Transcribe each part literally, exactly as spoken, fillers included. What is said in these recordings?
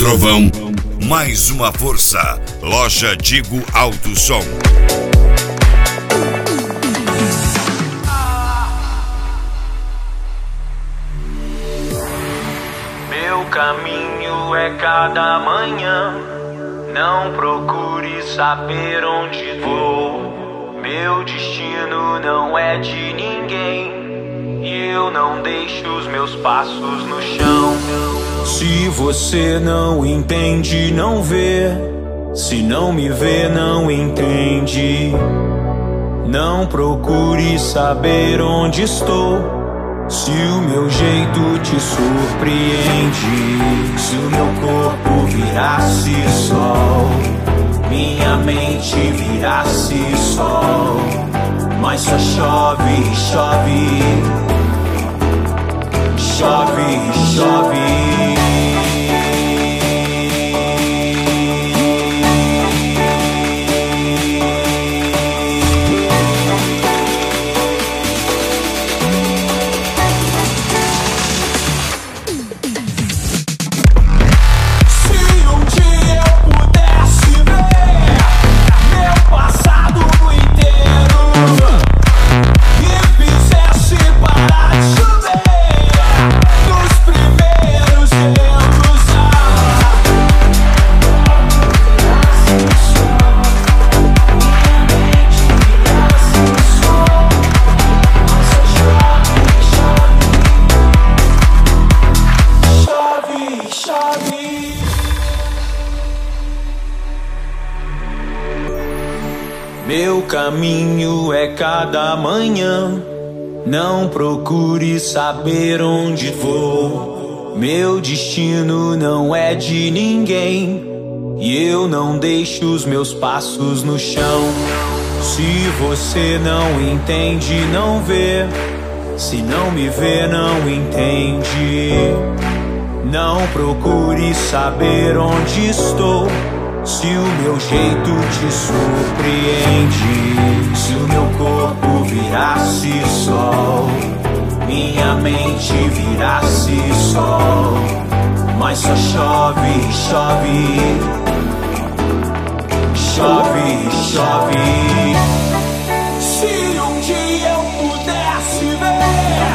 Trovão, mais uma força. Loja Digo Alto Som. Meu caminho é cada manhã, não procure saber onde vou. Meu destino não é de ninguém, e eu não deixo os meus passos no chão. Se você não entende, não vê. Se não me vê, não entende. Não procure saber onde estou, se o meu jeito te surpreende. Se o meu corpo virasse sol, minha mente virasse sol, mas só chove, chove, chove, chove. Meu caminho é cada manhã, não procure saber onde vou. Meu destino não é de ninguém, e eu não deixo os meus passos no chão. Se você não entende, não vê. Se não me vê, não entende. Não procure saber onde estou, se o meu jeito te surpreende. Se o meu corpo virasse sol, minha mente virasse sol, mas só chove, chove, chove, chove. Se um dia eu pudesse ver,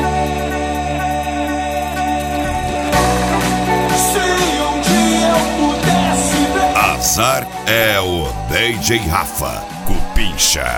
se um dia eu pudesse ver. Azar é o D J Rafa Cupincha.